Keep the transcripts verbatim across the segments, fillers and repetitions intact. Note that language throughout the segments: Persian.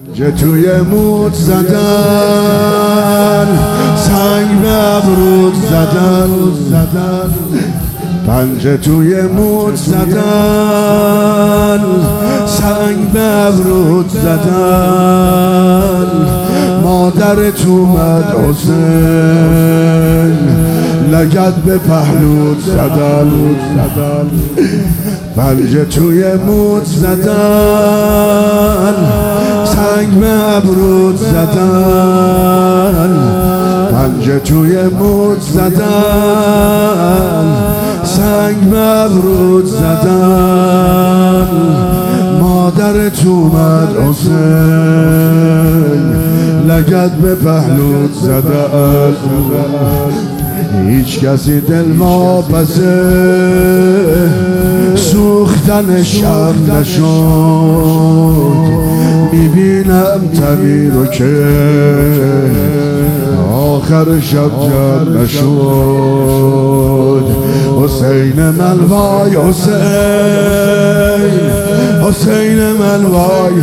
که توی موت زدن، سنگ به ابرود زدن، پنجه توی موت زدن، سنگ به ابرود زدن، مادرت اومد حسین لگد به پهلوت زدن، پنجه توی موت زدن، سنگ به ابرود زدن، پنجه توی موت زدن، سنگ به ابرود زدن، مادرت اومد حسین لگد به پهلوت زدن. هیچ کسی دل واپسه سوختن شب نشد، میبینم تنی رو که آخر شب جمع نشد. حسین من وای حسین، حسین من وای،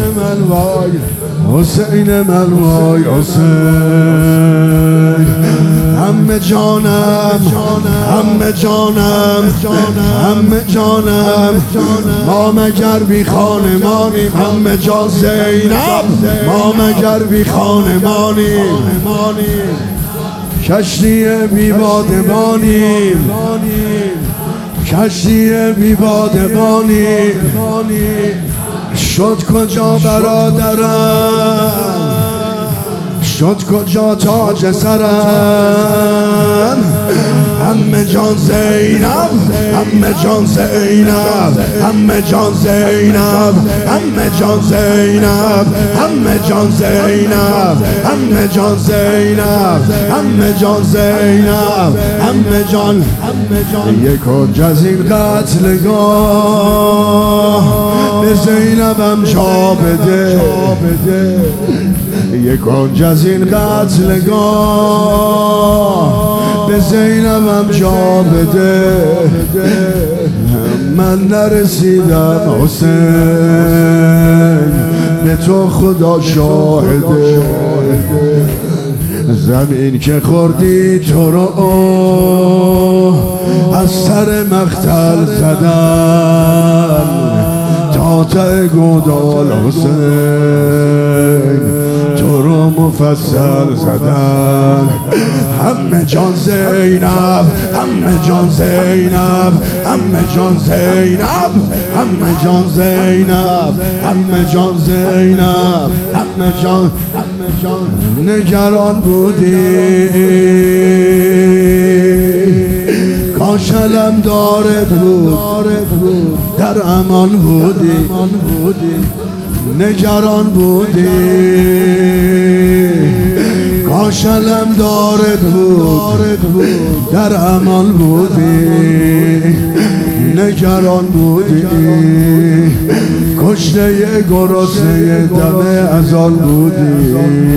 حسین من وای حسین، همه جانم، همه جانم، همه جانم، ما مگر بی خانمانیم، همه جان زینب، ما مگر بی خانمانیم، کشتی بی بادبانیم، کشتی بی بادبانیم. شد کجا برادرم، شد کجا تاج سرم، همه جان زینب، همه جان زینب، همه جان زینب، همه جان زینب، همه جان زینب، همه جان زینب، همه جان زینب، همه جان، یک کنج از این قتلگاه به زینبم جا بده، یک کنج از این قتلگاه به زینبم جا بده. من نرسیدم حسین، به تو خدا شاهده، زمین که خوردی تو رو از سر مقتل زدن، تا گودال حسین تو رو مفصل زدن. همه جان زینب، همه جان زینب، همه جان زینب، همه جان زینب، همه جان زینب، همه جان، همه جان. نگران بودی کاش علم دارت بود، در امان بودی، نگران بودی کاش علم دارت بود، در امان بودی، نگران بودی، کشته گرسنه دم ازان بودی،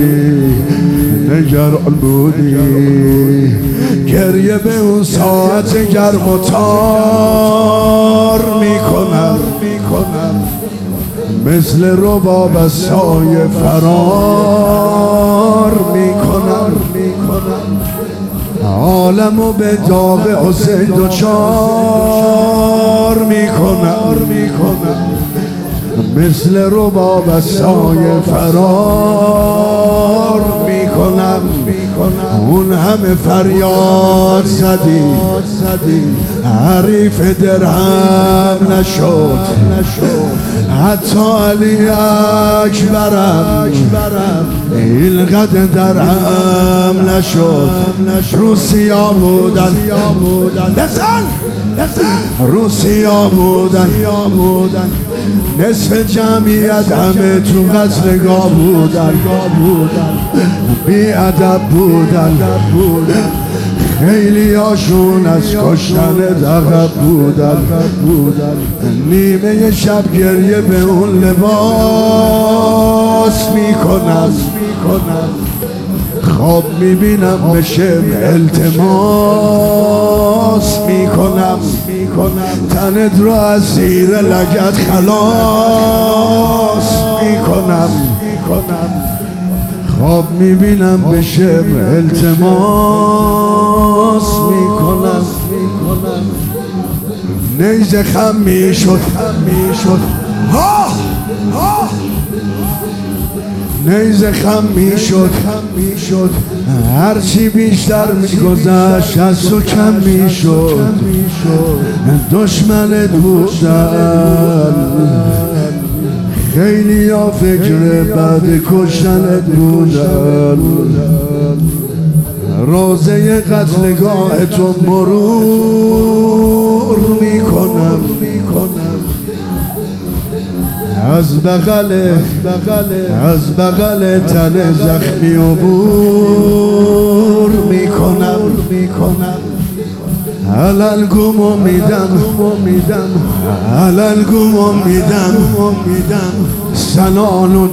نگران بودی. گریه به اون ساعت گرم و تار میکنم، مثل رباب از سایه فرار میکنم، عالمو به داغ حسین دوچار میکنم، مثل رباب از سایه فرار میکنم. اون همه فریاد زدی حریف درهم نشد، حتی علی اکبرم اینقدر درهم نشد. روسیا بودن، بزن روسیا بودن، نصف جمعیت همه تو قتلگاه بودن، بی ادب بودن، خیلی هاشون از کشتن عقب بودن. نیمه شب گریه به اون لباس میکنم، خواب میبینم بشه التماس میکنم، تنت رو از زیر لگد خلاص میکنم، میکنم خواب میبینم به شعر التماس میکنم نیزه خم میشد ها ها نیزه خم میشد هرچی بیشتر میگذشت از تو کم میشد دشمنت بودن خیلی ها فکر بعد کشتنت بودن روزه قتلگاه تو مرور میکنم از بغل از بغل تن زخمی عبور میکنم علل گمو میدم علل گمو میدم سنانو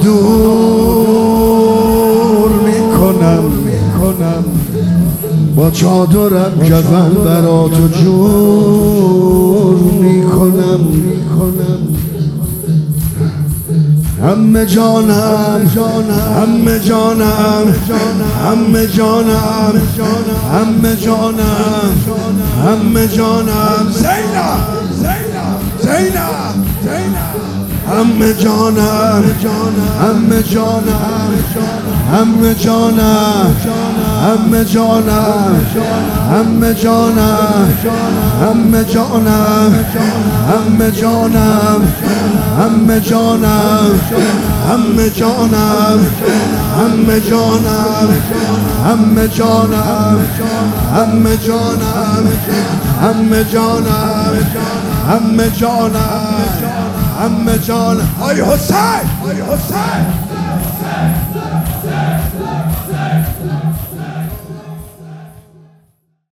دور میکنم با چادرم کفن برا تو جور میکنم همه جانم همه جانم همه جانم همه جانم همه جانم زینب زینب همه جانم همه جانم همه جانم همه جانم همه جانم همه جانم همه جانم همه جانم همه جانم همه جانم همه جانم همه جانم همه جانم همه جانم همه جانم آی حسین آی حسین